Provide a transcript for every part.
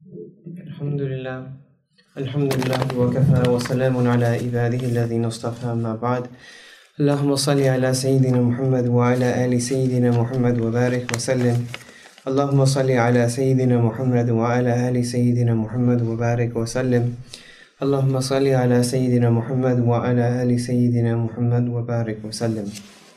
Alhamdulillah. Alhamdulillah wa kafa wa salamun ala ibadihi alladhina istafa ma ba'd. Allahumma salli ala Sayyidina Muhammad wa ala ali Sayyidina Muhammad wa barik wa sallim. Allahumma salli ala Sayyidina Muhammad wa ala ali Sayyidina Muhammad wa barik wa sallim. Allahumma salli ala Sayyidina Muhammad wa ala ali Sayyidina Muhammad wa barik wa sallim.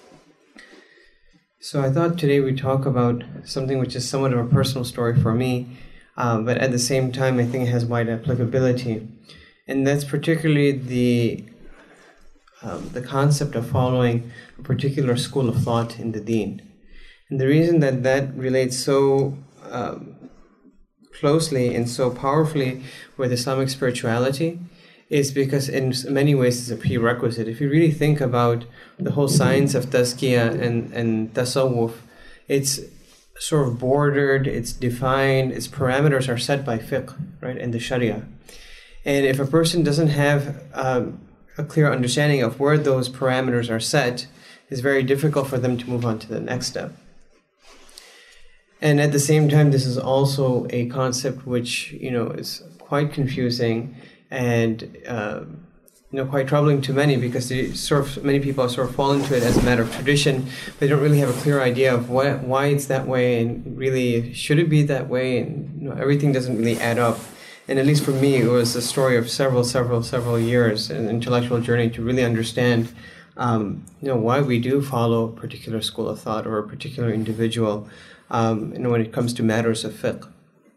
So I thought today we'd talk about something which is somewhat of a personal story for me, but at the same time I think it has wide applicability. And that's particularly the concept of following a particular school of thought in the deen. And the reason that relates so closely and so powerfully with Islamic spirituality is because in many ways it's a prerequisite. If you really think about the whole science of tazkiyah and tasawwuf, it's sort of bordered, it's defined, its parameters are set by fiqh, right, and the sharia. And if a person doesn't have a clear understanding of where those parameters are set, it's very difficult for them to move on to the next step. And at the same time, this is also a concept which, is quite confusing and, quite troubling to many, because many people sort of fall into it as a matter of tradition. They don't really have a clear idea of why it's that way, and really should it be that way, and everything doesn't really add up. And at least for me, it was a story of several years, an intellectual journey to really understand, why we do follow a particular school of thought or a particular individual, when it comes to matters of fiqh.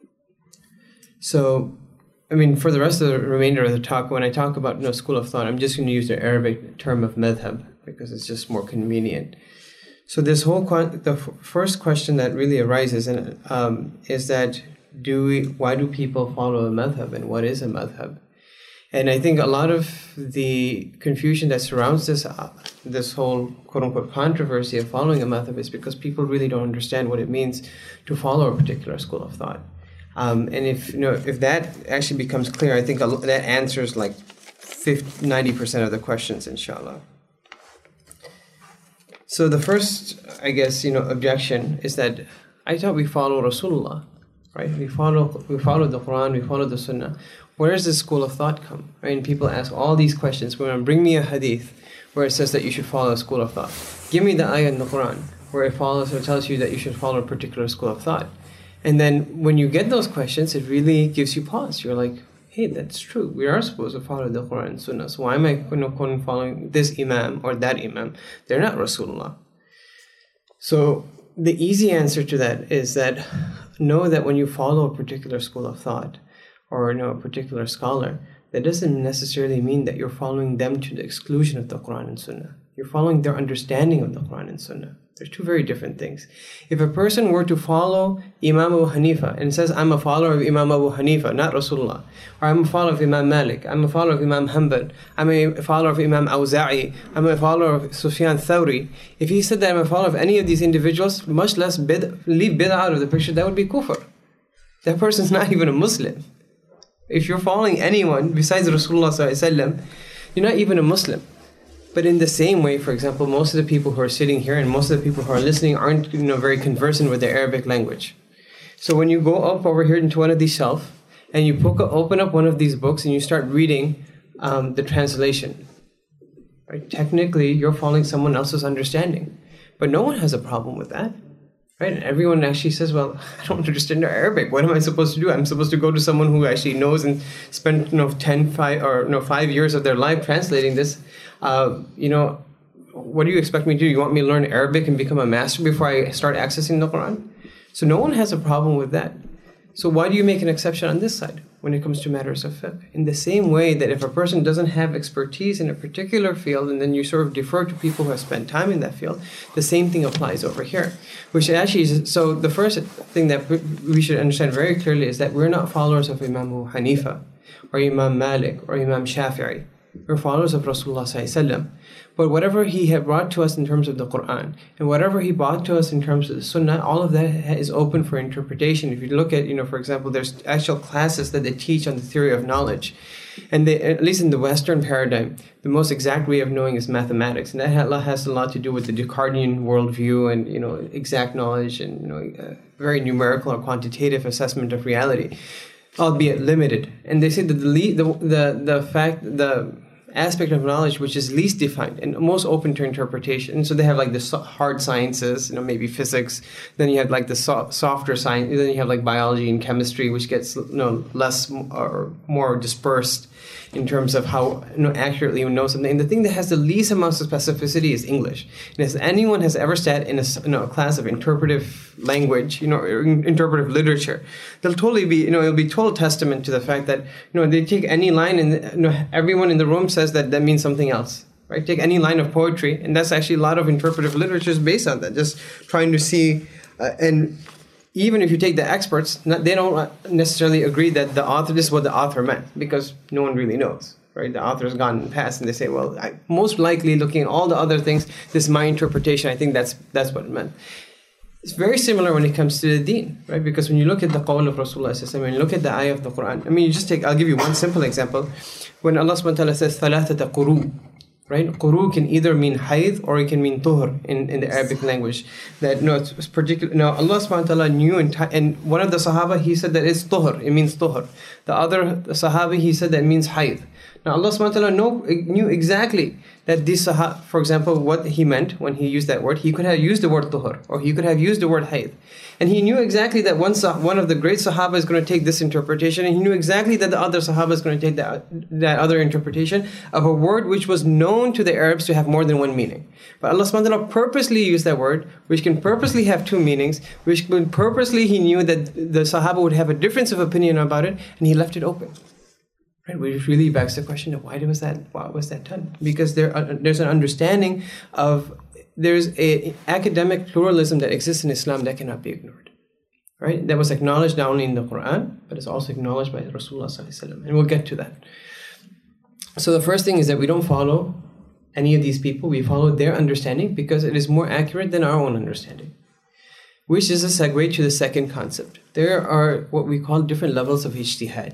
So, for the rest of the remainder of the talk, when I talk about school of thought, I'm just going to use the Arabic term of madhab because it's just more convenient. So this the first question that really arises is that why do people follow a madhab, and what is a madhab? And I think a lot of the confusion that surrounds this whole quote-unquote controversy of following a madhab is because people really don't understand what it means to follow a particular school of thought. And if that actually becomes clear, I think that answers like 90% of the questions, inshallah. So the first, objection is that I thought we follow Rasulullah, right? We follow the Quran, we follow the Sunnah. Where does this school of thought come? Right? And people ask all these questions. Bring me a hadith where it says that you should follow a school of thought. Give me the ayah in the Quran where it tells you that you should follow a particular school of thought. And then when you get those questions, it really gives you pause. You're like, hey, that's true. We are supposed to follow the Quran and Sunnah. So why am I following this Imam or that Imam? They're not Rasulullah. So the easy answer to that is that know that when you follow a particular school of thought or a particular scholar, that doesn't necessarily mean that you're following them to the exclusion of the Quran and Sunnah. You're following their understanding of the Quran and Sunnah. They're two very different things. If a person were to follow Imam Abu Hanifa and says, I'm a follower of Imam Abu Hanifa, not Rasulullah, or I'm a follower of Imam Malik, I'm a follower of Imam Hanbal, I'm a follower of Imam Awza'i, I'm a follower of Sufyan Thawri, if he said that I'm a follower of any of these individuals, much less leave bid'ah out of the picture, that would be kufr. That person's not even a Muslim. If you're following anyone besides Rasulullah sallallahu alaihi wasallam, you're not even a Muslim. But in the same way, for example, most of the people who are sitting here and most of the people who are listening aren't very conversant with the Arabic language. So when you go up over here into one of these shelves and you open up one of these books and you start reading the translation, right? Technically, you're following someone else's understanding. But no one has a problem with that. Right? And everyone actually says, well, I don't understand Arabic. What am I supposed to do? I'm supposed to go to someone who actually knows and spend 5 years of their life translating this. What do you expect me to do? You want me to learn Arabic and become a master before I start accessing the Quran? So no one has a problem with that. So why do you make an exception on this side when it comes to matters of fiqh? In the same way that if a person doesn't have expertise in a particular field and then you sort of defer to people who have spent time in that field, the same thing applies over here. Which actually is, so the first thing that we should understand very clearly is that we're not followers of Imam Abu Hanifa or Imam Malik or Imam Shafi'i. We're followers of Rasulullah sallallahu alaihi wasallam. But whatever he had brought to us in terms of the Quran and whatever he brought to us in terms of the Sunnah, all of that is open for interpretation. If you look at, for example, there's actual classes that they teach on the theory of knowledge. And they, at least in the Western paradigm, the most exact way of knowing is mathematics. And that has a lot to do with the Descartesian worldview and, exact knowledge and, very numerical or quantitative assessment of reality. albeit limited. And they say that the aspect of knowledge which is least defined and most open to interpretation. And so they have like the hard sciences, maybe physics. Then you have like the softer science. Then you have like biology and chemistry, which gets less or more dispersed in terms of how accurately you know something. And the thing that has the least amount of specificity is English. And if anyone has ever sat in a class of interpretive language, or interpretive literature, they'll totally be, it'll be total testament to the fact that, they take any line and everyone in the room says that means something else. Right? Take any line of poetry, and that's actually a lot of interpretive literature is based on that. Just trying to see, and even if you take the experts, they don't necessarily agree that this is what the author meant, because no one really knows, right? The author's gone past, and they say, well, most likely looking at all the other things, this is my interpretation. I think that's what it meant. It's very similar when it comes to the deen, right? Because when you look at the qawl of Rasulullah, when you look at the ayah of the Quran, I'll give you one simple example. When Allah subhanahu wa ta'ala says, ثَلَاثَةَ قُرُوء, right? Quru can either mean hayd or it can mean tuhur in the Arabic language. That it's particular. Now Allah subhanahu wa ta'ala knew, and one of the Sahaba, he said that it's tuhur, it means tuhur. The other Sahabi, he said that it means hayd. Now Allah subhanahu wa ta'ala knew exactly that this Sahaba, for example, what he meant when he used that word. He could have used the word tuhur, or he could have used the word hayd. And he knew exactly that one of the great Sahaba is going to take this interpretation, and he knew exactly that the other Sahaba is going to take that other interpretation of a word which was known to the Arabs to have more than one meaning. But Allah subhanahu wa ta'ala purposely used that word, which can purposely have two meanings, which purposely he knew that the Sahaba would have a difference of opinion about it, and he left it open. Right, which really begs the question of why was that done? Because there's an understanding of there's a academic pluralism that exists in Islam that cannot be ignored. Right? That was acknowledged not only in the Quran, but it's also acknowledged by Rasulullah sallallahu alaihi wasallam. And we'll get to that. So the first thing is that we don't follow any of these people. We follow their understanding because it is more accurate than our own understanding. Which is a segue to the second concept. There are what we call different levels of ijtihad.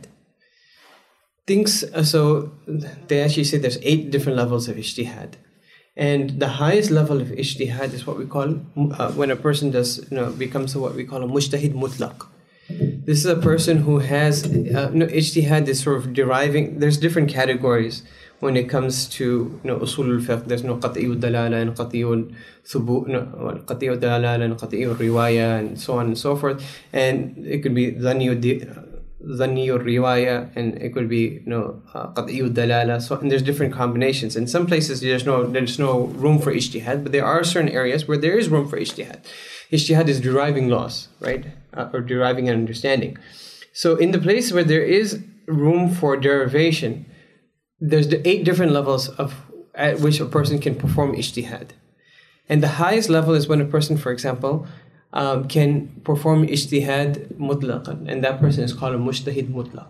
So they actually say there's 8 different levels of ijtihad. And the highest level of ijtihad is what we call, when a person becomes what we call a mujtahid mutlaq. This is a person who has, ijtihad is sort of deriving, there's different categories when it comes to, usul al-fiqh. There's qat'iyyu dalala and qat'iyyu thubut, qat'iyyu dalala and qat'iyyu riwaya, and so on and so forth. And it could be dhanni or riwaya, and it could be qat'iyyu dalala. So, and there's different combinations. In some places there's no room for ijtihad, but there are certain areas where there is room for ijtihad. Ijtihad is deriving laws, right? Or deriving an understanding. So in the place where there is room for derivation, there's the 8 different levels at which a person can perform ijtihad. And the highest level is when a person, for example, can perform ijtihad mutlaqan, and that person is called a mujtahid mutlaq.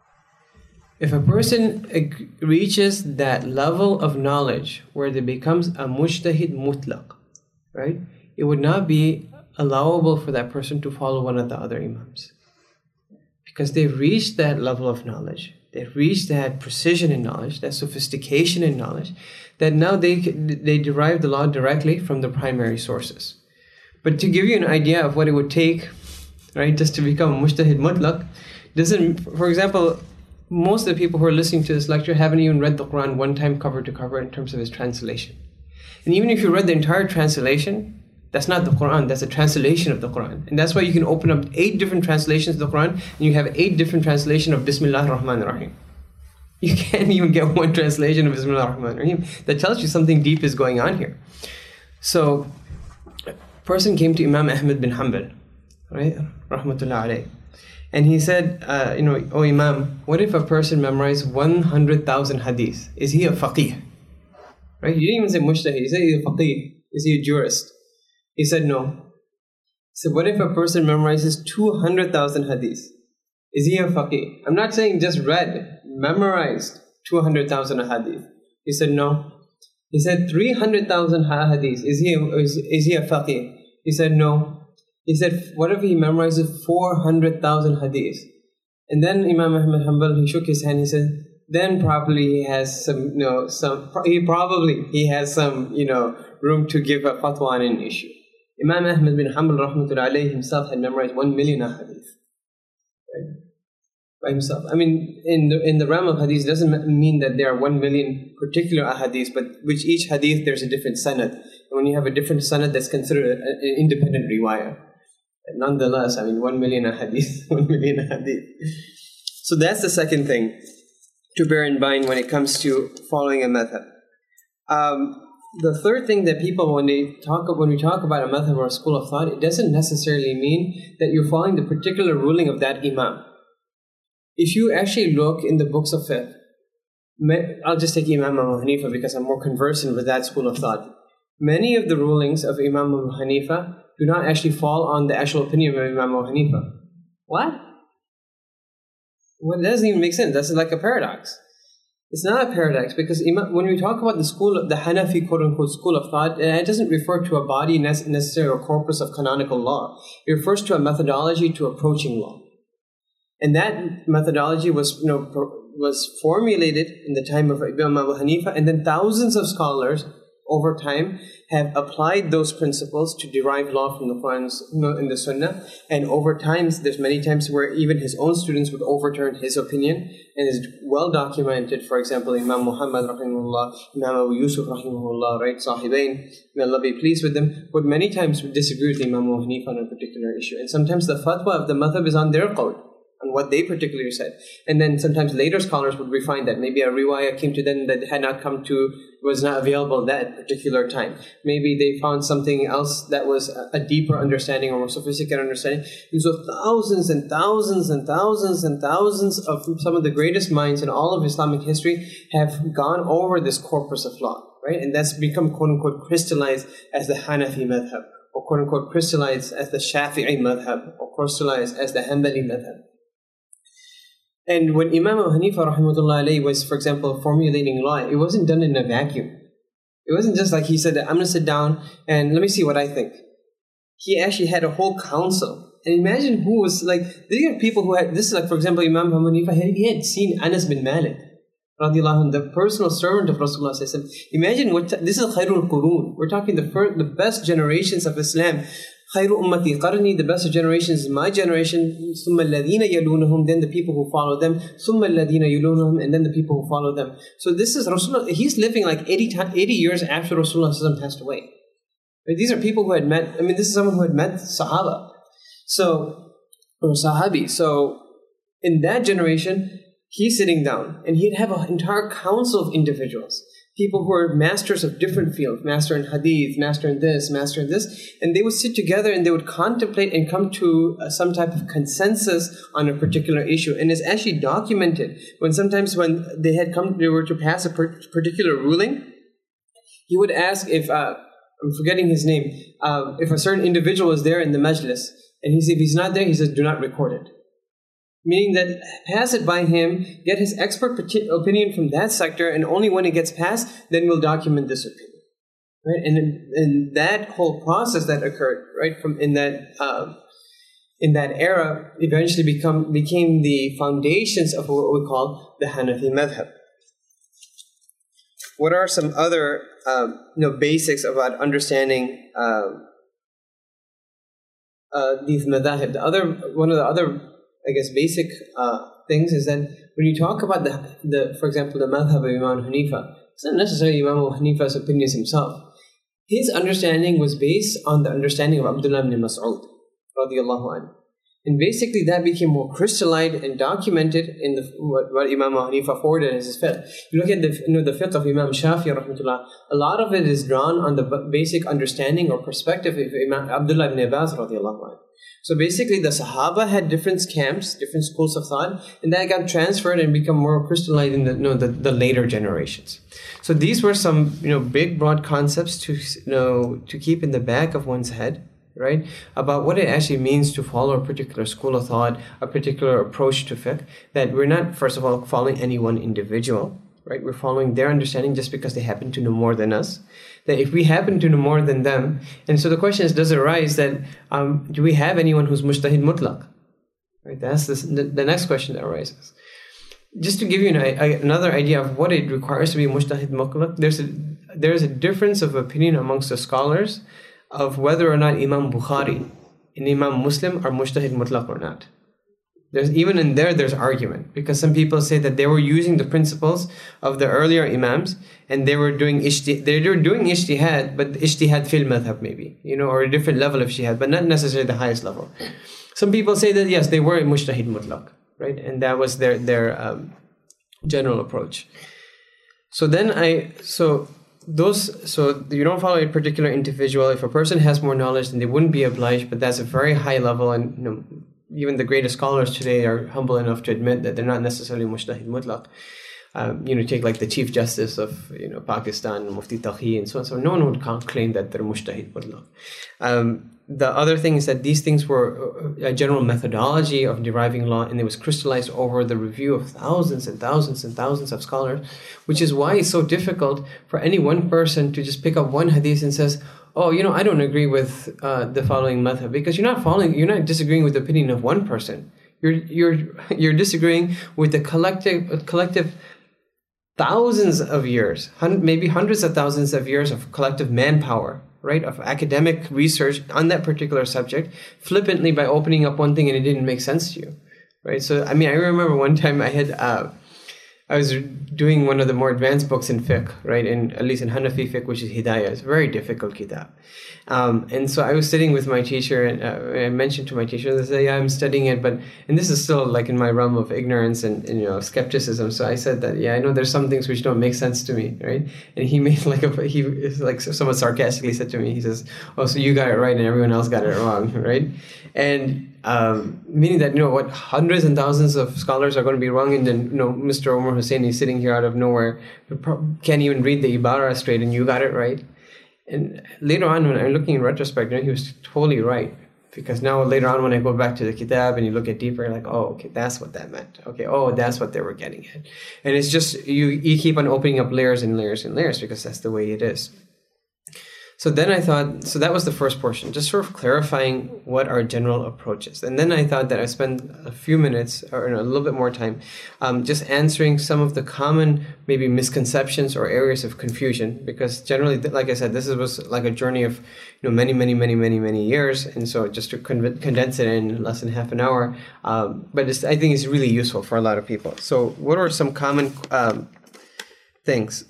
If a person reaches that level of knowledge where they becomes a mujtahid mutlaq, right, it would not be allowable for that person to follow one of the other imams, because they've reached that level of knowledge. They've reached that precision in knowledge, that sophistication in knowledge, that now they derive the law directly from the primary sources. But to give you an idea of what it would take, right, just to become a mujtahid mutlaq, for example, most of the people who are listening to this lecture haven't even read the Quran one time cover to cover in terms of its translation. And even if you read the entire translation, that's not the Quran, that's a translation of the Quran. And that's why you can open up 8 different translations of the Quran, and you have 8 different translations of Bismillah ar-Rahman ar-Rahim. You can't even get one translation of Bismillah ar-Rahman ar-Rahim. That tells you something deep is going on here. So, a person came to Imam Ahmad bin Hanbal, right, rahmatullah alayh, and he said, oh Imam, what if a person memorized 100,000 hadiths? Is he a faqih? Right? You didn't even say mujtahid, you said he's a faqih. Is he a jurist? He said no. He said, what if a person memorizes 200,000 hadiths? Is he a faqih? I'm not saying just read, memorized 200,000 hadith. He said no. He said 300,000 hadiths. Is he a faqih? He said no. He said, what if he memorizes 400,000 hadiths? And then Imam Ahmad Hanbal, he shook his hand. He said, then probably he has some room to give a fatwa on an issue. Imam Ahmad bin Hanbal rahmatullahi alayhi himself had memorized 1 million hadith. Right? by himself. I mean, in the realm of hadith, doesn't mean that there are 1 million particular ahadith, but which each hadith there's a different sanad. And when you have a different sanad, that's considered an independent riwayah. Nonetheless, I mean, 1 million ahadith, 1 million ahadith. So that's the second thing to bear in mind when it comes to following a madhab. The third thing that people, when we talk about a madhab or a school of thought, it doesn't necessarily mean that you're following the particular ruling of that imam. If you actually look in the books of fiqh, I'll just take Imam Abu Hanifa because I'm more conversant with that school of thought. Many of the rulings of Imam Abu Hanifa do not actually fall on the actual opinion of Imam Abu Hanifa. What? Well, it doesn't even make sense. That's like a paradox. It's not a paradox because when we talk about the Hanafi quote-unquote school of thought, it doesn't refer to a body necessarily or corpus of canonical law. It refers to a methodology to approaching law. And that methodology was formulated in the time of Imam Abu Hanifa, and then thousands of scholars over time have applied those principles to derive law from the Quran and the Sunnah. And over time, there's many times where even his own students would overturn his opinion, and is well documented. For example, Imam Muhammad rahimahullah, Imam Abu Yusuf rahimahullah, right, Sahibain, may Allah be pleased with them, would many times disagree with Imam Abu Hanifa on a particular issue. And sometimes the fatwa of the madhab is on their qawl, on what they particularly said. And then sometimes later scholars would refine that. Maybe a riwayah came to them that was not available at that particular time. Maybe they found something else that was a deeper understanding or more sophisticated understanding. And so thousands and thousands and thousands and thousands of some of the greatest minds in all of Islamic history have gone over this corpus of law, right? And that's become quote-unquote crystallized as the Hanafi madhab, or quote-unquote crystallized as the Shafi'i madhab, or crystallized as the Hanbali madhab. And when Imam Abu Hanifa rahimahullah alayhi was, for example, formulating law, it wasn't done in a vacuum. It wasn't just like he said, I'm going to sit down and let me see what I think. He actually had a whole council. And imagine who was like, these are people who had, this is like, for example, Imam Abu Hanifa, he had seen Anas bin Malik, radiallahu anhu, the personal servant of Rasulullah sallallahu alaihi wasallam. Imagine this is Khairul Qurun. We're talking the best generations of Islam. Khairu ummati qarni, the best of generations is my generation. Summa alladhina yalunahum, then the people who follow them. Summa alladhina yalunahum, and then the people who follow them. So this is Rasulullah. He's living like 80 years after Rasulullah passed away. Right? These are people who had met. I mean, this is someone who had met Sahaba, or Sahabi. So in that generation, he's sitting down, and he'd have an entire council of individuals. People who are masters of different fields, master in hadith, master in this, and they would sit together and they would contemplate and come to some type of consensus on a particular issue. And it's actually documented when they were to pass a particular ruling, he would ask if, I'm forgetting his name, if a certain individual is there in the majlis, and if he's not there, he says, do not record it. Meaning that pass it by him, get his expert opinion from that sector, and only when it gets passed, then we'll document this opinion. Right? And that whole process that occurred, right, from in that era, eventually became the foundations of what we call the Hanafi madhab. What are some other basics about understanding these madhab? One of the other basic things is that when you talk about for example, the madhab of Imam Hanifa, it's not necessarily Imam Hanifa's opinions himself. His understanding was based on the understanding of Abdullah ibn Mas'ud, radiallahu anhu. And basically that became more crystallized and documented in what Imam Hanifa forwarded as his fiqh. You look at the fiqh of Imam Shafi'i rahmatullah, a lot of it is drawn on the basic understanding or perspective of Imam Abdullah ibn Abbas radiallahu anhu. So basically the Sahaba had different camps, different schools of thought, and that got transferred and become more crystallized in the later generations. So these were some big broad concepts to keep in the back of one's head, right, about what it actually means to follow a particular school of thought, a particular approach to fiqh, that we're not, first of all, following any one individual, right? We're following their understanding just because they happen to know more than us. That if we happen to know more than them, and so the question is, does it arise that, do we have anyone who's mujtahid mutlaq? Right, that's the next question that arises. Just to give you another idea of what it requires to be mujtahid mutlaq, there's a difference of opinion amongst the scholars of whether or not Imam Bukhari and Imam Muslim are mujtahid mutlaq or not. Even in there's argument, because some people say that they were using the principles of the earlier imams and they were doing ijtihad, but ijtihad fil madhab maybe, or a different level of ijtihad, but not necessarily the highest level. Some people say that yes, they were a mujtahid mutlaq, right? And that was their general approach. So you don't follow a particular individual. If a person has more knowledge, then they wouldn't be obliged, but that's a very high level, and even the greatest scholars today are humble enough to admit that they're not necessarily mujtahid mutlaq. Take like the Chief Justice of Pakistan, Mufti Taqi, and so on. So no one would claim that they're mujtahid mutlaq. The other thing is that these things were a general methodology of deriving law, and it was crystallized over the review of thousands and thousands and thousands of scholars, which is why it's so difficult for any one person to just pick up one hadith and says, oh, I don't agree with the following madhab, because you're not disagreeing with the opinion of one person. You're disagreeing with the collective thousands of years, maybe hundreds of thousands of years of collective manpower, right, of academic research on that particular subject, flippantly by opening up one thing and it didn't make sense to you, right? So, I remember one time I was doing one of the more advanced books in fiqh, right, at least in Hanafi fiqh, which is Hidayah. It's a very difficult kitab. And so I was sitting with my teacher, and I mentioned to my teacher, they said, yeah, I'm studying it, and this is still like in my realm of ignorance and skepticism. So I said that, yeah, I know there's some things which don't make sense to me, right? And he made he somewhat sarcastically said to me, he says, oh, so you got it right and everyone else got it wrong, right? And meaning that, hundreds and thousands of scholars are going to be wrong, and then, Mr. Omar Husseini is sitting here out of nowhere, can't even read the Ibarah straight, and you got it right. And later on, when I'm looking in retrospect, he was totally right. Because now later on, when I go back to the kitab and you look at deeper, you're like, oh, okay, that's what that meant. Okay, oh, that's what they were getting at. And it's just, you keep on opening up layers and layers and layers, because that's the way it is. So then I thought, so that was the first portion, just sort of clarifying what our general approach is. And then I thought that I spend a few minutes, or a little bit more time, just answering some of the common maybe misconceptions or areas of confusion, because generally, like I said, this was like a journey of many years. And so just to condense it in less than half an hour, but I think it's really useful for a lot of people. So what are some common things?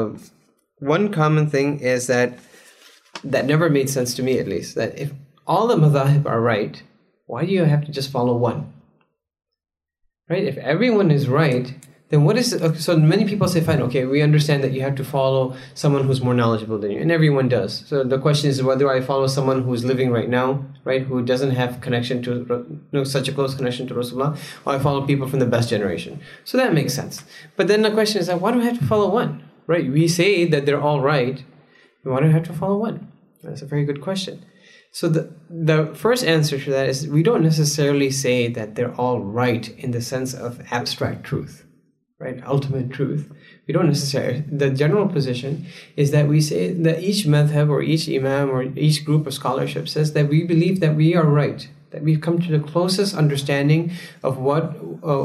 One common thing is that never made sense to me, at least, that if all the madhahib are right, why do you have to just follow one? Right? If everyone is right, then what is it? So many people say, fine, okay, we understand that you have to follow someone who's more knowledgeable than you, and everyone does. So the question is whether I follow someone who's living right now, right, who doesn't have connection to, such a close connection to Rasulullah, or I follow people from the best generation. So that makes sense. But then the question is, why do I have to follow one? Right? We say that they're all right. Why do I have to follow one? That's a very good question. So the first answer to that is we don't necessarily say that they're all right in the sense of abstract truth, right? Ultimate truth. We don't necessarily. The general position is that we say that each madhab or each imam or each group of scholarship says that we believe that we are right, that we've come to the closest understanding of what,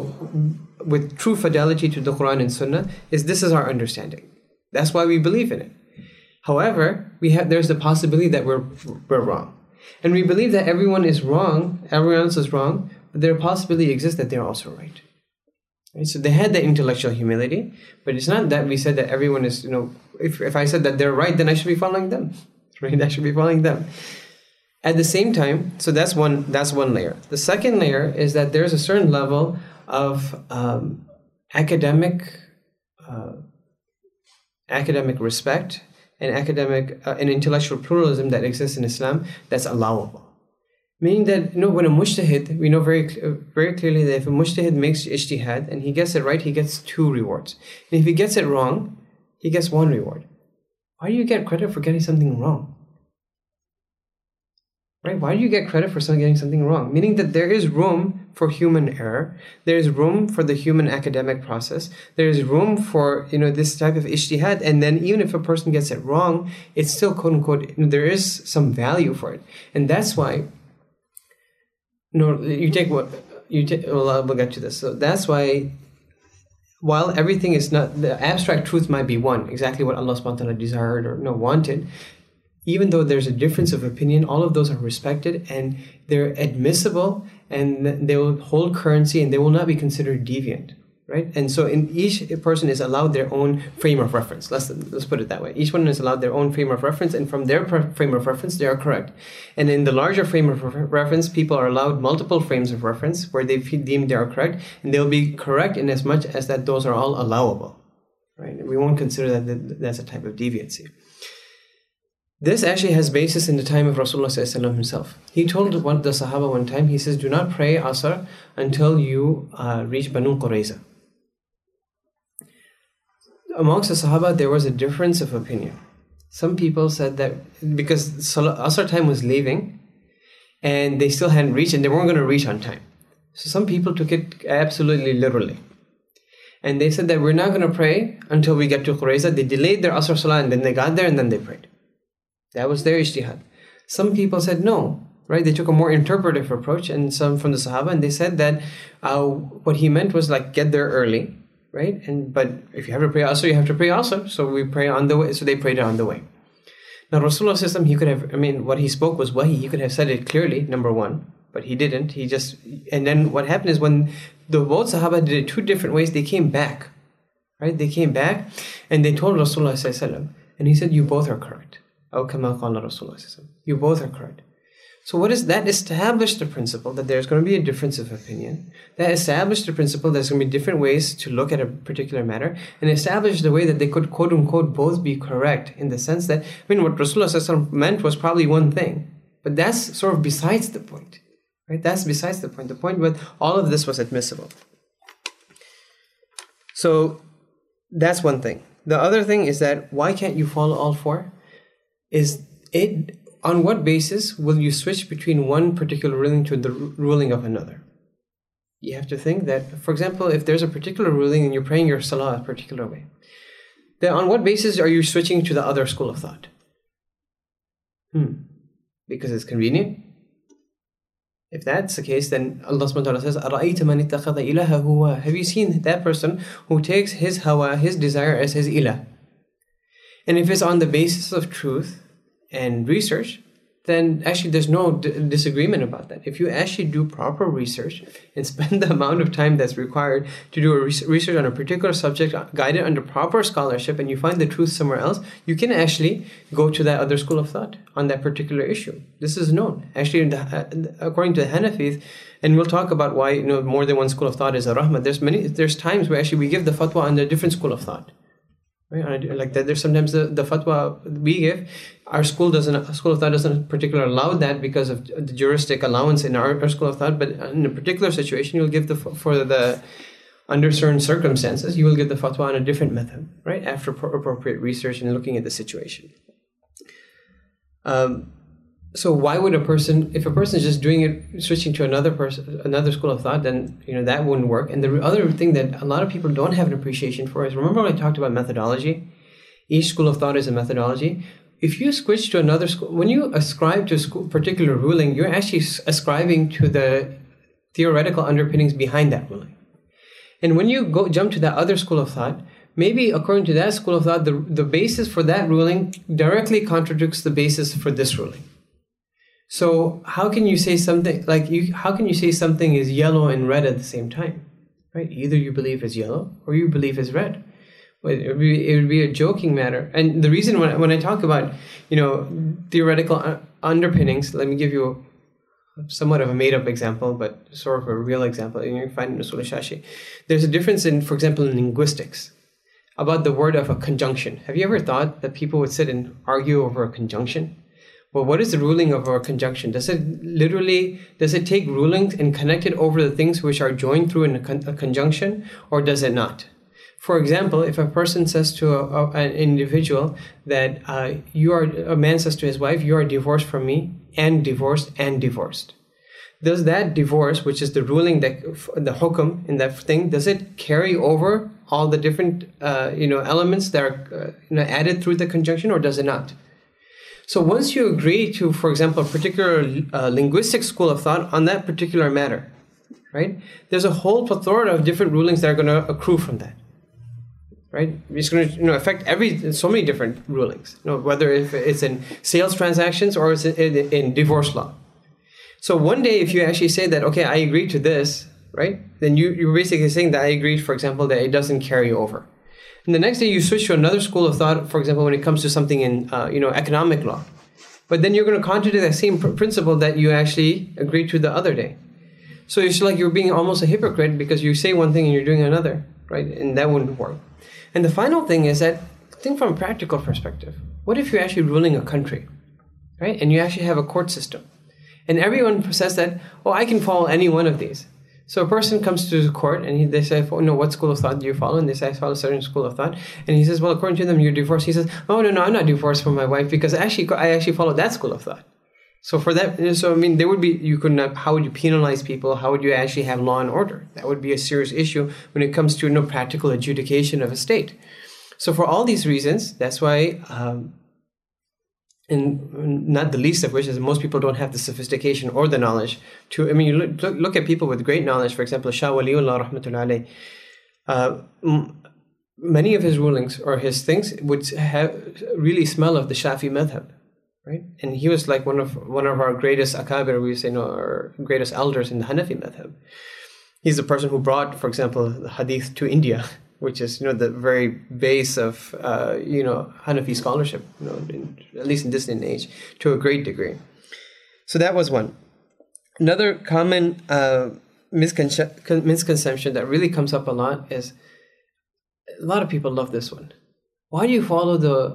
with true fidelity to the Quran and Sunnah, this is our understanding. That's why we believe in it. However, there's the possibility that we're wrong. And we believe that everyone is wrong, everyone else is wrong, but there possibility exists that they're also right. Right? So they had that intellectual humility, but it's not that we said that everyone is, if I said that they're right, then I should be following them. Right? I should be following them. At the same time, so that's one layer. The second layer is that there's a certain level of academic respect and academic and intellectual pluralism that exists in Islam that's allowable. Meaning that, when a mujtahid, we know very clearly that if a mujtahid makes ijtihad and he gets it right, he gets 2 rewards. And if he gets it wrong, he gets 1 reward. Why do you get credit for getting something wrong? Right? Why do you get credit for getting something wrong? Meaning that there is room for human error. There is room for the human academic process. There is room for, this type of ijtihad. And then even if a person gets it wrong, it's still, quote unquote, there is some value for it. And that's why, we'll get to this. So that's why, while everything is not, the abstract truth might be one, exactly what Allah subhanahu wa ta'ala desired or wanted, even though there's a difference of opinion, all of those are respected and they're admissible, and they will hold currency and they will not be considered deviant, right? And so in each person is allowed their own frame of reference. Let's put it that way. Each one is allowed their own frame of reference, and from their frame of reference, they are correct. And in the larger frame of reference, people are allowed multiple frames of reference where they deem they are correct, and they'll be correct in as much as that those are all allowable, right? We won't consider that that's a type of deviancy. This actually has basis in the time of Rasulullah ﷺ himself. He told the Sahaba one time, he says, do not pray Asr until you reach Banu Qurayza. Amongst the Sahaba, there was a difference of opinion. Some people said that because Asr time was leaving and they still hadn't reached and they weren't going to reach on time. So some people took it absolutely literally. And they said that we're not going to pray until we get to Qurayza. They delayed their Asr Salah and then they got there and then they prayed. That was their ijtihad. Some people said no, right? They took a more interpretive approach, and some from the Sahaba, and they said that what he meant was like get there early, right? But if you have to pray Asr, you have to pray Asr. So we pray on the way. So they prayed on the way. Now Rasulullah ﷺ, he could have, what he spoke was wahi. He could have said it clearly, number one, but he didn't. And then what happened is when the both Sahaba did it two different ways, they came back, right? They came back and they told Rasulullah ﷺ, and he said, you both are correct. You both are correct. So what is that? Established the principle that there's going to be a difference of opinion. That established the principle there's going to be different ways to look at a particular matter, and established the way that they could quote unquote both be correct, in the sense that, what Rasulullah meant was probably one thing, but that's sort of besides the point, right? That's besides the point. The point was all of this was admissible. So that's one thing. The other thing is that why can't you follow all four? On what basis will you switch between one particular ruling to the ruling of another? You have to think that, for example, if there's a particular ruling and you're praying your salah a particular way, then on what basis are you switching to the other school of thought? Because it's convenient? If that's the case, then Allah subhanahu wa ta'ala says, أَرَأَيْتَ مَنِ اتَّخَذَ إِلَهَهُ هُوَ. Have you seen that person who takes his hawa, his desire, as his ilah? And if it's on the basis of truth and research, then actually there's no disagreement about that. If you actually do proper research and spend the amount of time that's required to do a research on a particular subject, guided under proper scholarship, and you find the truth somewhere else, you can actually go to that other school of thought on that particular issue. This is known. Actually, according to the Hanafis, and we'll talk about why more than one school of thought is a rahmah. There's times where actually we give the fatwa under a different school of thought. Right? Like that, there's sometimes the fatwa we give, our school of thought doesn't particularly allow that because of the juristic allowance in our school of thought. But in a particular situation, you'll give under certain circumstances, you will give the fatwa on a different method, right? After appropriate research and looking at the situation. So why would if a person is just doing it, switching to another school of thought, then that wouldn't work. And the other thing that a lot of people don't have an appreciation for is, remember when I talked about methodology? Each school of thought is a methodology. If you switch to another school, when you ascribe to a particular ruling, you're actually ascribing to the theoretical underpinnings behind that ruling. And when you jump to that other school of thought, maybe according to that school of thought, the basis for that ruling directly contradicts the basis for this ruling. So how can you say something is yellow and red at the same time, right? Either you believe it's yellow or you believe it's red. It would be a joking matter. And the reason when I talk about theoretical underpinnings, let me give you somewhat of a made-up example, but sort of a real example. And you can find in Usul al-Shashi. There's a difference in, for example, in linguistics about the word of a conjunction. Have you ever thought that people would sit and argue over a conjunction? Well, what is the ruling of our conjunction? Does it take rulings and connect it over the things which are joined through in a conjunction, or does it not? For example, if a person says to an individual that a man says to his wife, you are divorced from me, and divorced. Does that divorce, which is the ruling, that the hukum in that thing, does it carry over all the different elements that are added through the conjunction, or does it not? So once you agree to, for example, a particular linguistic school of thought on that particular matter, right? There's a whole plethora of different rulings that are going to accrue from that. right? It's going to affect so many different rulings, whether if it's in sales transactions or it's in divorce law. So one day, if you actually say that, okay, I agree to this, right? Then you're basically saying that I agree, for example, that it doesn't carry over. And the next day you switch to another school of thought, for example, when it comes to something in, economic law. But then you're going to contradict that same principle that you actually agreed to the other day. So it's like you're being almost a hypocrite because you say one thing and you're doing another, right? And that wouldn't work. And the final thing is that, think from a practical perspective. What if you're actually ruling a country, right? And you actually have a court system. And everyone says that, oh, I can follow any one of these. So a person comes to the court and they say, oh, no, what school of thought do you follow? And they say, I follow a certain school of thought. And he says, well, according to them, you're divorced. He says, oh, no, I'm not divorced from my wife because I actually follow that school of thought. So for that, there would be, how would you penalize people? How would you actually have law and order? That would be a serious issue when it comes to practical adjudication of a state. So for all these reasons, that's why, and not the least of which is most people don't have the sophistication or the knowledge to, you look at people with great knowledge, for example, Shah Waliullah rahmatullahi alayhi, many of his rulings or his things would have really smell of the Shafi madhab. Right? And he was like one of our greatest akabir, we say, our greatest elders in the Hanafi madhab. He's the person who brought, for example, the hadith to India, which is, the very base of, Hanafi scholarship, at least in this day and age, to a great degree. So that was one. Another common misconception that really comes up a lot is, a lot of people love this one. Why do you follow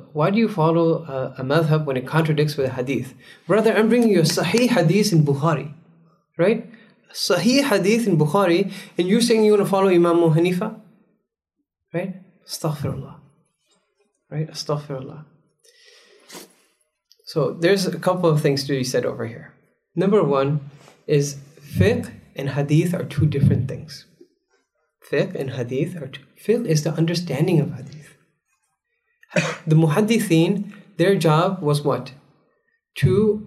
a madhab when it contradicts with a hadith? Brother, I'm bringing you a sahih hadith in Bukhari, right? Sahih hadith in Bukhari, and you're saying you want to follow Imam Abu Hanifa? Right? Astaghfirullah. Right? Astaghfirullah. So there's a couple of things to be said over here. Number one is fiqh and hadith are two different things. Fiqh and hadith fiqh is the understanding of hadith. The muhaddithin, their job was what? To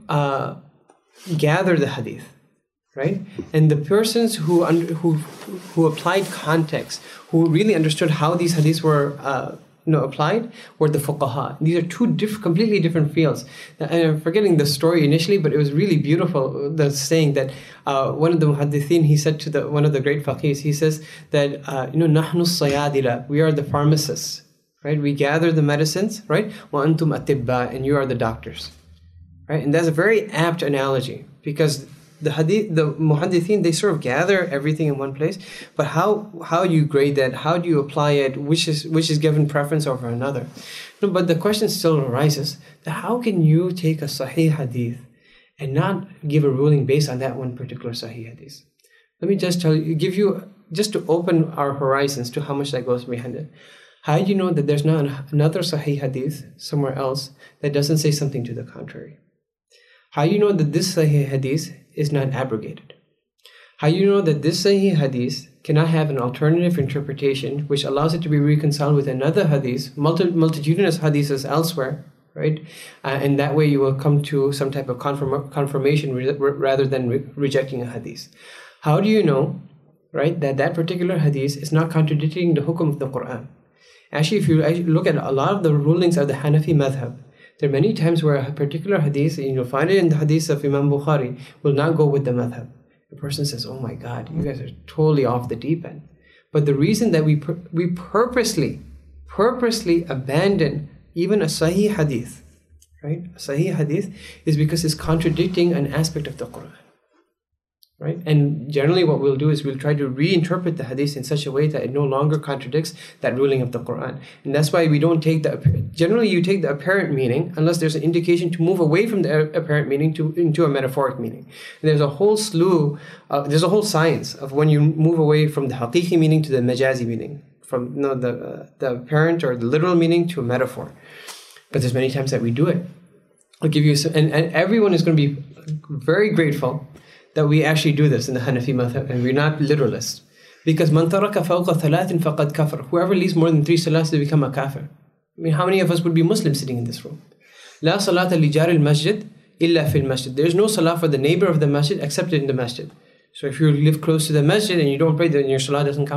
gather the hadith, right? And the persons who applied context, who really understood how these hadiths were applied, were the fuqaha. These are two completely different fields. And I'm forgetting the story initially, but it was really beautiful. The saying that one of the muhaddithin, he said to one of the great faqihs, he says that nahnu sayadila, we are the pharmacists. Right? We gather the medicines, right? وَأَنْتُمْ أَتِبَّا, and you are the doctors. Right? And that's a very apt analogy because the muhaddithin, they sort of gather everything in one place, but how you grade that, how do you apply it, which is given preference over another? No, but the question still arises that how can you take a sahih hadith and not give a ruling based on that one particular sahih hadith? Let me just just to open our horizons to how much that goes behind it. How do you know that there's not another Sahih Hadith somewhere else that doesn't say something to the contrary? How do you know that this Sahih Hadith is not abrogated? How do you know that this Sahih Hadith cannot have an alternative interpretation which allows it to be reconciled with another Hadith, multitudinous Hadiths elsewhere, right? And that way you will come to some type of confirmation rather than rejecting a Hadith. How do you know, right, that particular Hadith is not contradicting the hukum of the Quran? Actually, if you look at a lot of the rulings of the Hanafi madhab, there are many times where a particular hadith, and you'll find it in the hadith of Imam Bukhari, will not go with the madhab. The person says, oh my God, you guys are totally off the deep end. But the reason that we purposely abandon even a sahih hadith, right? A sahih hadith is because it's contradicting an aspect of the Quran. Right? And generally what we'll do is we'll try to reinterpret the hadith in such a way that it no longer contradicts that ruling of the Quran. And that's why we don't take generally you take the apparent meaning unless there's an indication to move away from the apparent meaning into a metaphoric meaning. And there's a whole there's a whole science of when you move away from the haqiqi meaning to the majazi meaning, from the apparent or the literal meaning to a metaphor. But there's many times that we do it. I'll give you and everyone is going to be very grateful that we actually do this in the Hanafi madhab, and we're not literalists. Because man taraka fawqa thalathin faqad kafar. Whoever leaves more than 3 salats, they become a kafir. I mean, how many of us would be Muslims sitting in this room? La salata li jari al-masjid illa fil masjid. There's no salah for the neighbor of the masjid except in the masjid. So if you live close to the masjid and you don't pray, then your salah doesn't count.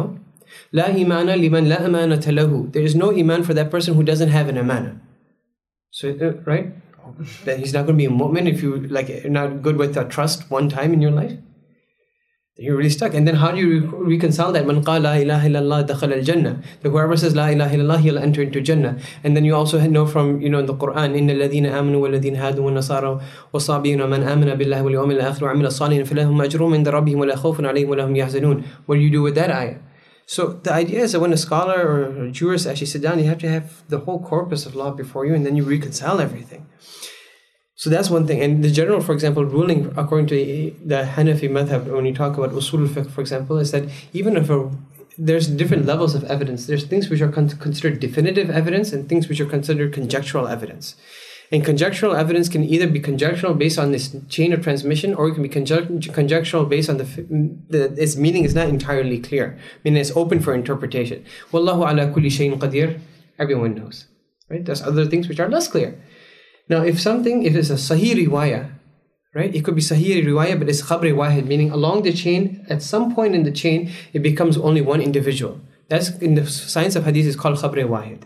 La imana liman la amanata lahu. There is no iman for that person who doesn't have an amana. So, right? That he's not going to be a mu'min if you not good with trust one time in your life. Then you're really stuck. And then how do you reconcile that? Man qala la ilaha illallah dakhala al-jannah. That whoever says la ilaha illallah, he'll enter into Jannah. And then you also know from, in the Quran, inna alladhina amanu walladhina hadu wa nasara wa sabiyuna man amana billahi wal yawmil akhir wa amila salihan falahum ajrun inda rabbihim wa la khawfun alayhim wa lahum yahzanun. What do you do with that ayah? So the idea is that when a scholar or a jurist actually sit down, you have to have the whole corpus of law before you, and then you reconcile everything. So that's one thing. And the general, for example, ruling according to the Hanafi madhab, when you talk about usul al-fiqh, for example, is that even if there's different levels of evidence, there's things which are considered definitive evidence and things which are considered conjectural evidence. And conjectural evidence can either be conjectural based on this chain of transmission, or it can be conjectural based on its meaning is not entirely clear, meaning it's open for interpretation. Wallahu ala kulli shayin qadir, everyone knows. Right? There's other things which are less clear. Now, if it's a sahih riwayah, right? It could be sahih riwayah, but it's khabri wahid, meaning along the chain, at some point in the chain, it becomes only one individual. That's in the science of hadith is called khabri wahid.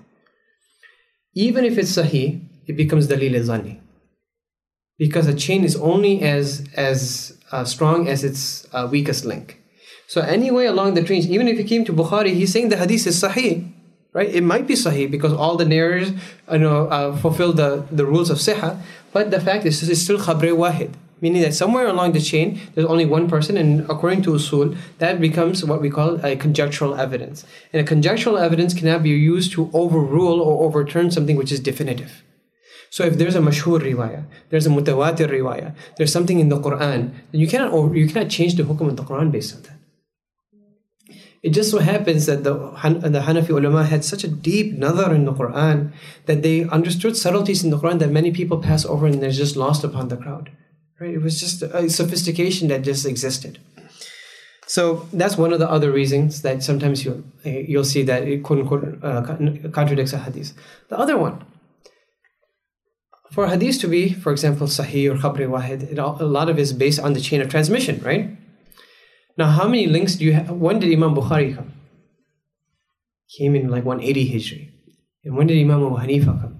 Even if it's sahih, it becomes dalil zanni, because a chain is only as strong as its weakest link. So anyway, along the chain, even if he came to Bukhari, he's saying the hadith is sahih. Right? It might be sahih because all the narrators fulfill the rules of sihha, but the fact is it's still khabri wahid, meaning that somewhere along the chain there's only one person, and according to usul, that becomes what we call a conjectural evidence. And a conjectural evidence cannot be used to overrule or overturn something which is definitive. So if there's a mashhur riwayah, there's a mutawatir riwayah, there's something in the Quran, then you cannot change the hukum of the Quran based on that. It just so happens that the Hanafi ulama had such a deep nazar in the Quran that they understood subtleties in the Quran that many people pass over and they're just lost upon the crowd. Right? It was just a sophistication that just existed. So that's one of the other reasons that sometimes you'll see that it contradicts a hadith. The other one, for a hadith to be, for example, sahih or khabri wahid, a lot of it is based on the chain of transmission, right? Now, how many links do you have? When did Imam Bukhari come? He came in 180 Hijri. And when did Imam Abu Hanifa come?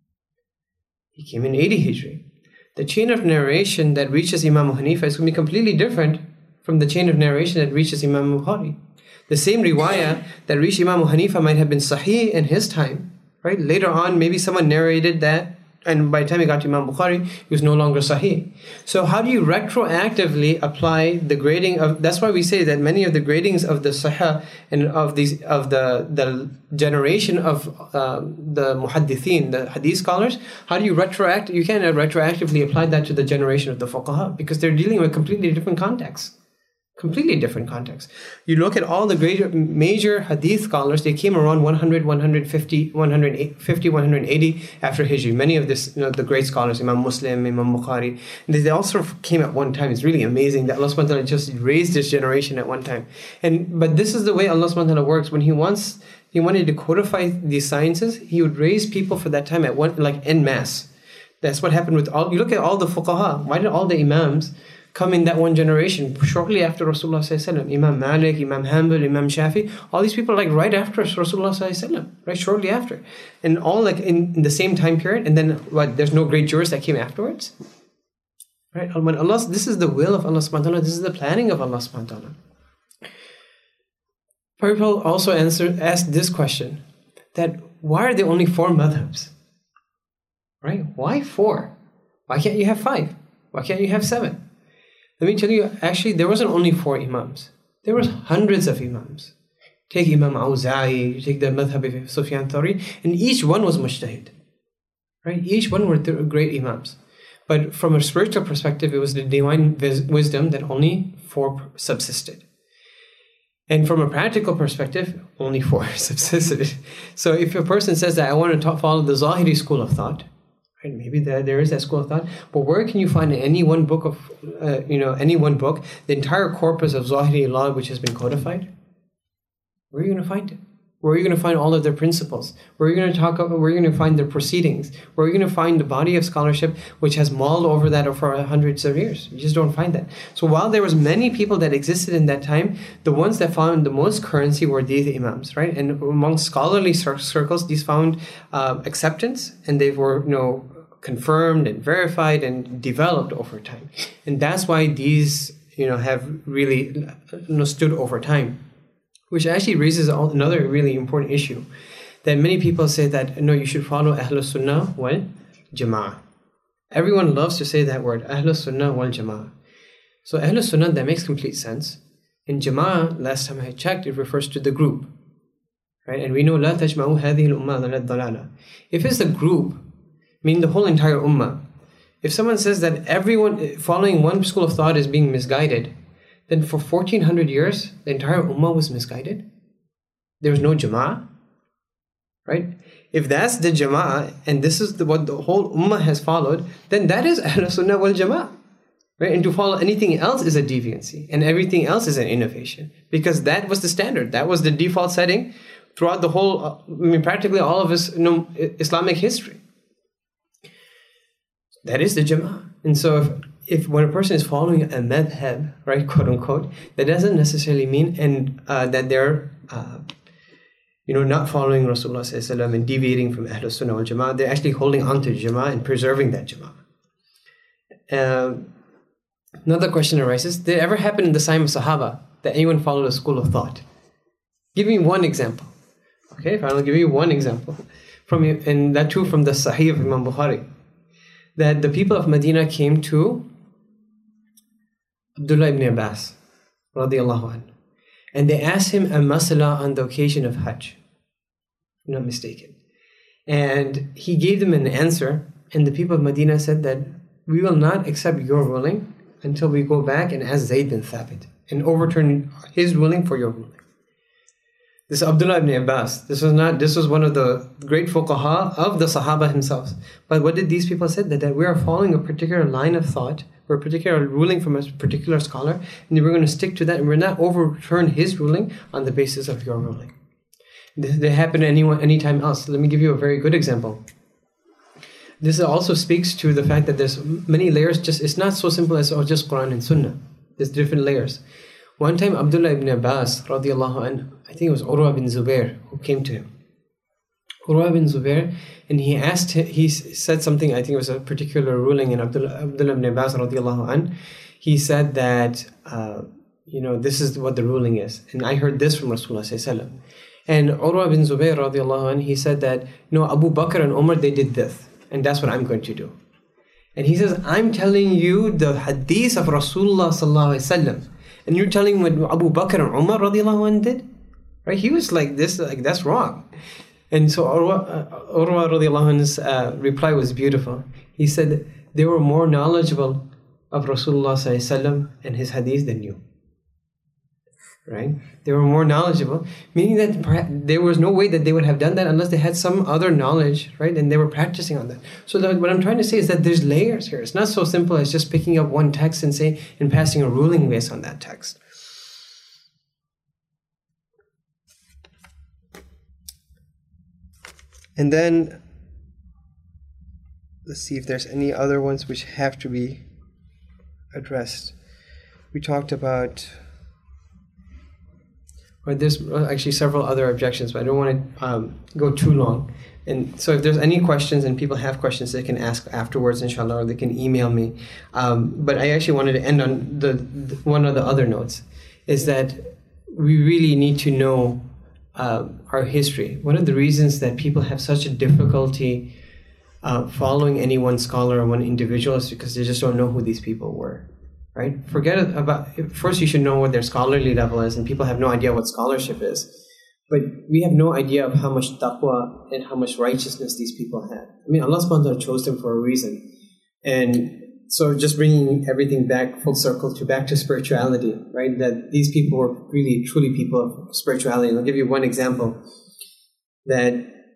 He came in 80 Hijri. The chain of narration that reaches Imam Abu Hanifa is going to be completely different from the chain of narration that reaches Imam Bukhari. The same riwayah that reached Imam Abu Hanifa might have been sahih in his time, right? Later on, maybe someone narrated that, and by the time he got to Imam Bukhari, he was no longer sahih. So how do you retroactively apply the grading of? That's why we say that many of the gradings of the sahih and of the generation of the muhaddithin, the hadith scholars, how do you You can't retroactively apply that to the generation of the fuqaha, because they're dealing with completely different contexts. Completely different context. You look at all the major hadith scholars, they came around 100, 150, 180 after Hijri. Many of this, the great scholars, Imam Muslim, Imam Bukhari, they all sort of came at one time. It's really amazing that Allah subhanahu wa ta'ala just raised this generation at one time. But this is the way Allah subhanahu wa ta'ala works. When He wanted to codify these sciences, He would raise people for that time en masse. That's what happened with you look at all the fuqaha. Why did all the imams come in that one generation shortly after Rasulullah sallallahu alaihi wasallam? Imam Malik, Imam Hanbal, Imam Shafi, all these people right after Rasulullah sallallahu alaihi wasallam, right shortly after, and all in the same time period. And then there's no great jurists that came afterwards, right? When this is the will of Allah subhanahu wa ta'ala, this is the planning of Allah subhanahu wa ta'ala. People also ask this question, that why are there only 4 madhabs? Right? Why 4? Why can't you have 5? Why can't you have 7? Let me tell you, actually, there wasn't only 4 imams. There was hundreds of imams. Take Imam Awza'i, take the madhab of Sufyan Thawri, and each one was mujtahid. Right? Each one were great imams. But from a spiritual perspective, it was the divine wisdom that only 4 subsisted. And from a practical perspective, only 4 subsisted. So if a person says that I want to follow the Zahiri school of thought, right, maybe there is that school of thought, but where can you find in any one book the entire corpus of Zahiri law which has been codified? Where are you going to find it? Where are you going to find all of their principles? Where are you going to where are you going to find their proceedings? Where are you going to find the body of scholarship which has mulled over that for hundreds of years? You just don't find that. So while there was many people that existed in that time, the ones that found the most currency were these imams, right? And among scholarly circles, these found acceptance, and they were, confirmed and verified and developed over time. And that's why these, have really stood over time. Which actually raises another really important issue, that many people say that, no, you should follow Ahlul Sunnah wal Jama'ah. Everyone loves to say that word, Ahlul Sunnah wal Jama'ah. So Ahlul Sunnah, that makes complete sense. In Jama'ah, last time I checked, it refers to the group. Right? And we know, لا تجمعوا هذه الأمة على الضلالة. If it's the group, meaning the whole entire ummah, if someone says that everyone following one school of thought is being misguided, then for 1400 years, the entire ummah was misguided. There was no jama'ah, right? If that's the jama'ah, and this is what the whole ummah has followed, then that is Ahlul Sunnah wal Jama'ah, right? And to follow anything else is a deviancy, and everything else is an innovation, because that was the standard, that was the default setting throughout the whole, practically all of Islamic history. That is the jama'ah. And so if when a person is following a madhab, right, quote unquote, that doesn't necessarily mean that they're not following Rasulullah sallallahu alaihi wasallam and deviating from Ahlul Sunnah wal Jama'ah. They're actually holding on to Jama'ah and preserving that Jama'ah. Another question arises: did it ever happen in the time of Sahaba that anyone followed a school of thought? Give me one example. Okay, I'll give you one example and that too from the Sahih of Imam Bukhari. That the people of Medina came to Abdullah ibn Abbas radiallahu anhu, and they asked him a masala on the occasion of Hajj, if I'm not mistaken. And he gave them an answer, and the people of Medina said that we will not accept your ruling until we go back and ask Zayd bin Thabit and overturn his ruling for your ruling. This is Abdullah ibn Abbas. This was one of the great fuqaha of the Sahaba himself. But what did these people say? That we are following a particular line of thought, or a particular ruling from a particular scholar, and we're going to stick to that, and we're not overturn his ruling on the basis of your ruling. They happen anytime else. Let me give you a very good example. This also speaks to the fact that there's many layers. It's not so simple as just Quran and Sunnah. There's different layers. One time, Abdullah ibn Abbas, radiallahu anhu, I think it was Urwa bin Zubair who came to him. Urwa bin Zubair, and he said something, I think it was a particular ruling in Abdullah ibn Abbas, radiallahu anhu. He said that, this is what the ruling is. And I heard this from Rasulullah sallallahu alaihi wasallam. And Urwa bin Zubair, radiallahu anhu, he said that, no, Abu Bakr and Umar, they did this. And that's what I'm going to do. And he says, I'm telling you the hadith of Rasulullah sallallahu alaihi wasallam. And you're telling me what Abu Bakr and Umar radiallahu anh did? Right? He was like this, like that's wrong. And so Urwa radiallahu anh's reply was beautiful. He said, they were more knowledgeable of Rasulullah sallallahu alaihi wasallam and his hadith than you. Right? They were more knowledgeable, meaning that there was no way that they would have done that unless they had some other knowledge, right? And they were practicing on that. So what I'm trying to say is that there's layers here. It's not so simple as just picking up one text and passing a ruling based on that text. And then let's see if there's any other ones which have to be addressed. We talked about. Right, there's actually several other objections, but I don't want to go too long. And so if there's any questions and people have questions, they can ask afterwards, inshallah, or they can email me. But I actually wanted to end on the one of the other notes, is that we really need to know our history. One of the reasons that people have such a difficulty following any one scholar or one individual is because they just don't know who these people were. Right? Forget about, first you should know what their scholarly level is, and people have no idea what scholarship is. But we have no idea of how much taqwa and how much righteousness these people had. I mean, Allah subhanahu wa ta'ala chose them for a reason. And so just bringing everything back full circle back to spirituality, right? That these people were really, truly people of spirituality. And I'll give you one example. That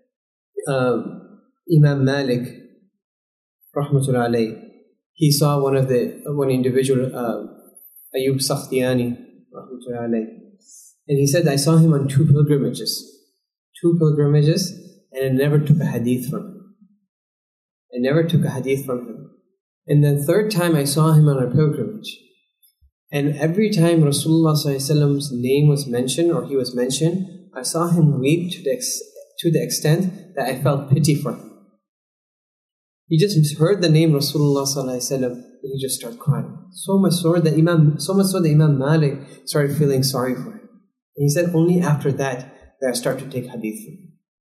Imam Malik, rahmatullahi alayhi, he saw one individual, Ayub Sakhtiyani, and he said, I saw him on 2 pilgrimages. 2 pilgrimages, and I never took a hadith from him. I never took a hadith from him. And the 3rd time I saw him on a pilgrimage. And every time Rasulullah ﷺ's name was mentioned or he was mentioned, I saw him weep to the extent that I felt pity for him. He just heard the name Rasulullah ﷺ and he just started crying. So much so that Imam Malik started feeling sorry for him. And he said only after that I started to take hadith from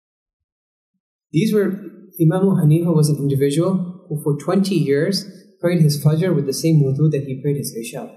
him. Imam Hanifa was an individual who for 20 years prayed his Fajr with the same wudu that he prayed his Isha.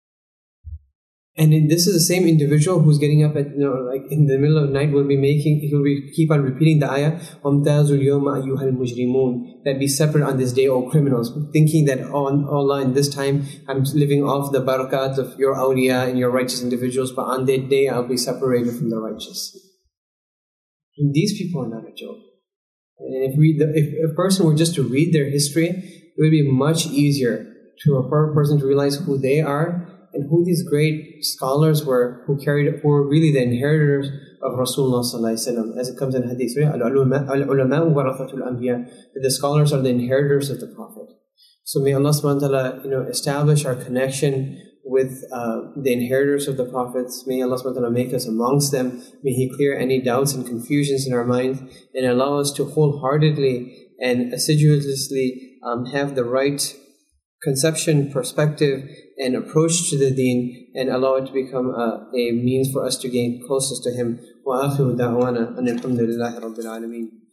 And this is the same individual who's getting up at, like in the middle of the night, he'll keep on repeating the ayah, وَامْتَازُوا الْيَوْمَ أَيُّهَا الْمُجْرِمُونَ, that be separate on this day, O criminals, thinking that, oh Allah, in this time, I'm living off the barakat of your awliya and your righteous individuals, but on that day, I'll be separated from the righteous. And these people are not a joke. And if a person were just to read their history, it would be much easier for a person to realize who they are and who these great scholars were who were really the inheritors of Rasulullah ﷺ, as it comes in hadith, al-ulama'u warathatul anbiya, that the scholars are the inheritors of the Prophet. So may Allah subhanahu wa ta'ala establish our connection with the inheritors of the Prophets. May Allah subhanahu wa ta'ala make us amongst them. May He clear any doubts and confusions in our minds and allow us to wholeheartedly and assiduously have the right conception, perspective, and approach to the deen, and allow it to become a means for us to gain closest to Him. Wa akhiru da'wana anil hamdulillahi rabbil alameen.